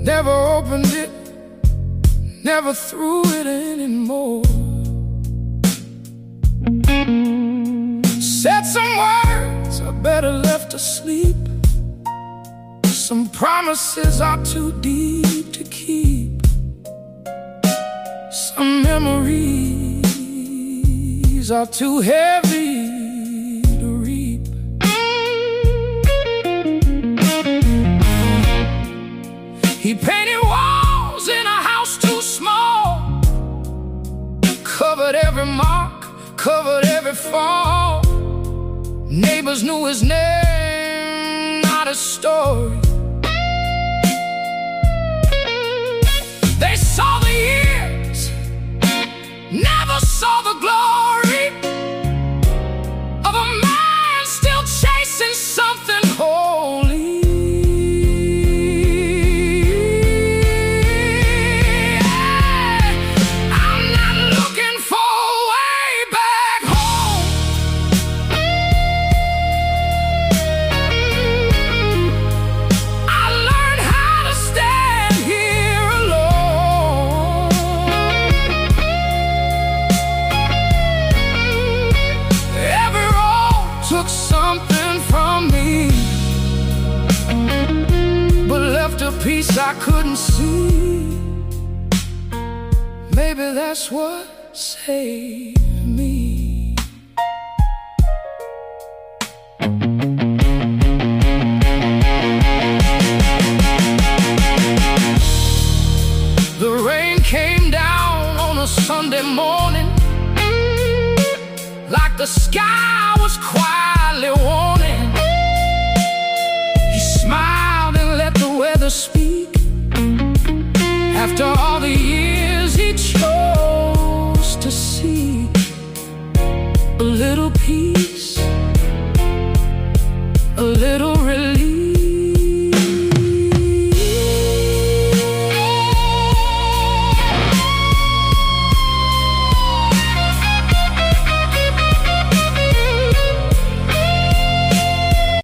never opened it, never threw it anymore. Said some words are better left asleep. Some promises are too deep to keep. Some memories are too heavy to reap. He painted walls in a house too small, covered every mark, covered every fall. Neighbors knew his name, not his story. They saw the years, never saw the glory of a man still chasing something holy. I'm not looking for a way back home. I learned how to stand here alone. Every road took something from me, but left a piece I couldn't see. Maybe that's what saved